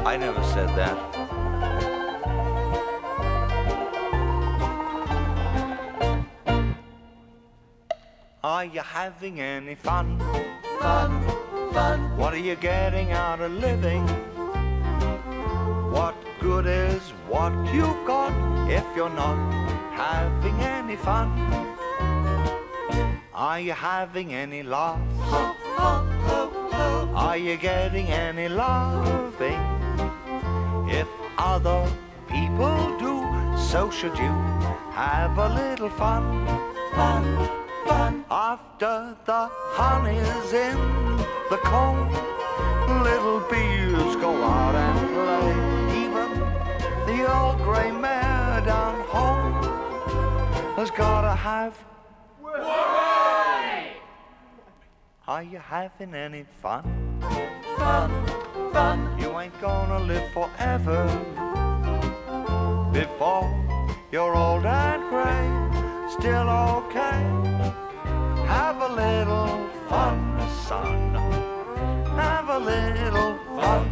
I never said that. Are you having any fun? Fun, fun. What are you getting out of living? What good is what you've got if you're not having any fun? Are you having any laughs? Ho, ho, ho, ho. Are you getting any loving? If other people do, so should you have a little fun. Fun, fun. After the honey's in the comb, little bees go out and play. Even the old grey mare down home has gotta have. Are you having any fun? Fun, fun. You ain't gonna live forever. Before you're old and grey, still okay. Have a little fun, son. Have a little fun.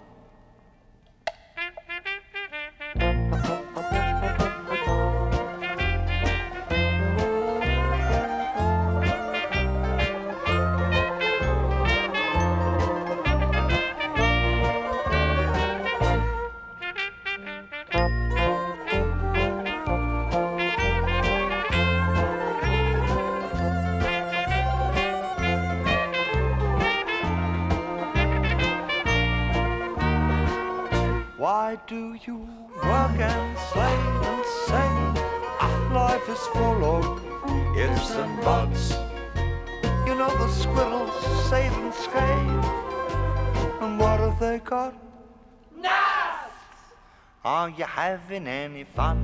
Why do you work and slave and say life is full of ifs and buts? You know the squirrels save and scrape, and what have they got? Nuts! Are you having any fun?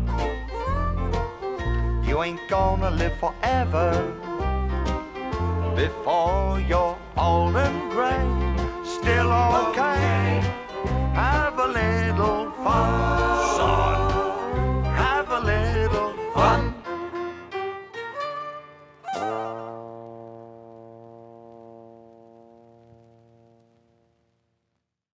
You ain't gonna live forever. Before you're old and grey, still okay. Have a little fun, son. Have a little fun.